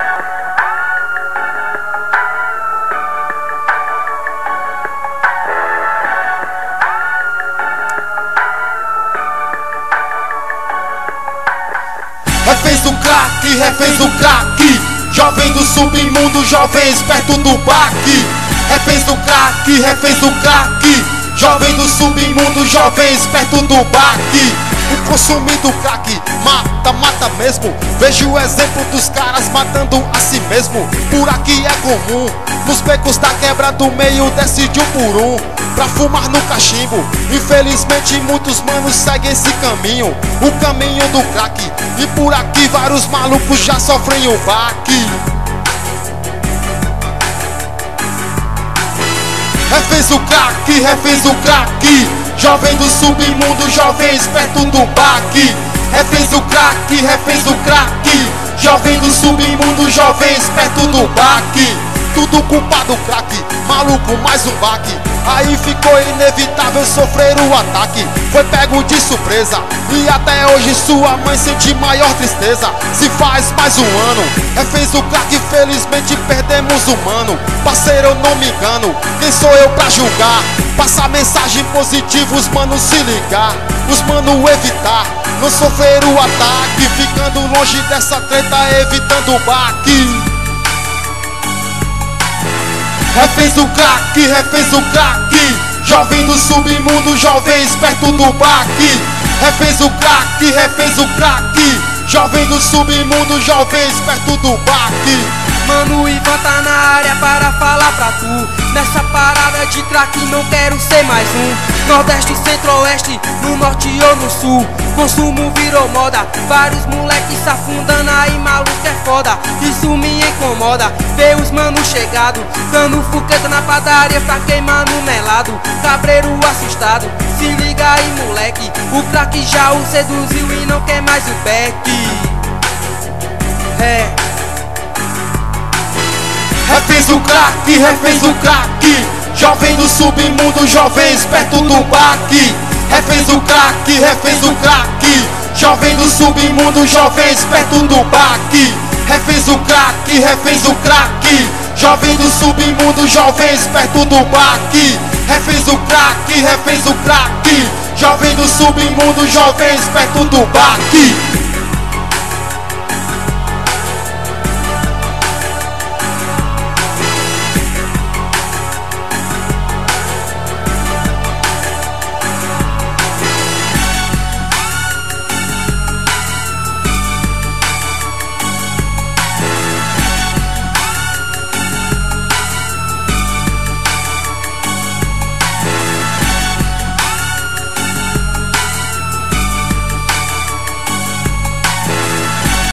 Reféns do crack, reféns do crack, jovem do submundo, jovens perto do baque. Reféns do crack, reféns do crack, jovem do submundo, jovens perto do baque. O consumo do crack mata, mata mesmo. Vejo o exemplo dos caras matando a si mesmo. Por aqui é comum, nos becos da quebra do meio desce de um por um pra fumar no cachimbo. Infelizmente muitos manos seguem esse caminho, o caminho do crack. E por aqui vários malucos já sofrem o baque. Reféns do crack, reféns do crack, jovem do submundo, jovens perto do baque. Reféns do crack, reféns do crack, jovem do submundo, jovens perto do baque. Tudo culpa do crack, maluco, mais um baque. Aí ficou inevitável sofrer o ataque. Foi pego de surpresa e até hoje sua mãe sente maior tristeza. Se faz mais um ano, reféns do crack, felizmente perdemos um mano. Parceiro, eu não me engano, quem sou eu pra julgar? Passar mensagem positiva, os manos se ligar, os mano evitar, não sofrer o ataque. Ficando longe dessa treta, evitando o baque. Reféns do crack, reféns do crack, jovem do submundo, jovens perto do baque. Reféns do crack, reféns do crack, jovem do submundo, jovens perto do baque. Mano, Ivan tá na área para falar pra tu. Nessa parada de crack não quero ser mais um. Nordeste, centro-oeste, no norte ou no sul, consumo virou moda. Vários moleques se afundando aí, maluco é foda. Isso me incomoda, ver os manos chegado, dando fuqueta na padaria pra queimar no melado. Cabreiro assustado, se liga aí moleque, o crack já o seduziu e não quer mais o back. Reféns do crack, reféns do crack, jovem do submundo, jovens perto do baque. Reféns do crack, reféns do crack, jovem do submundo, jovens perto do baque. Reféns do crack, reféns do crack, jovem do submundo, jovens perto do baque. Reféns do crack, reféns do crack, jovem do submundo, jovens perto do baque.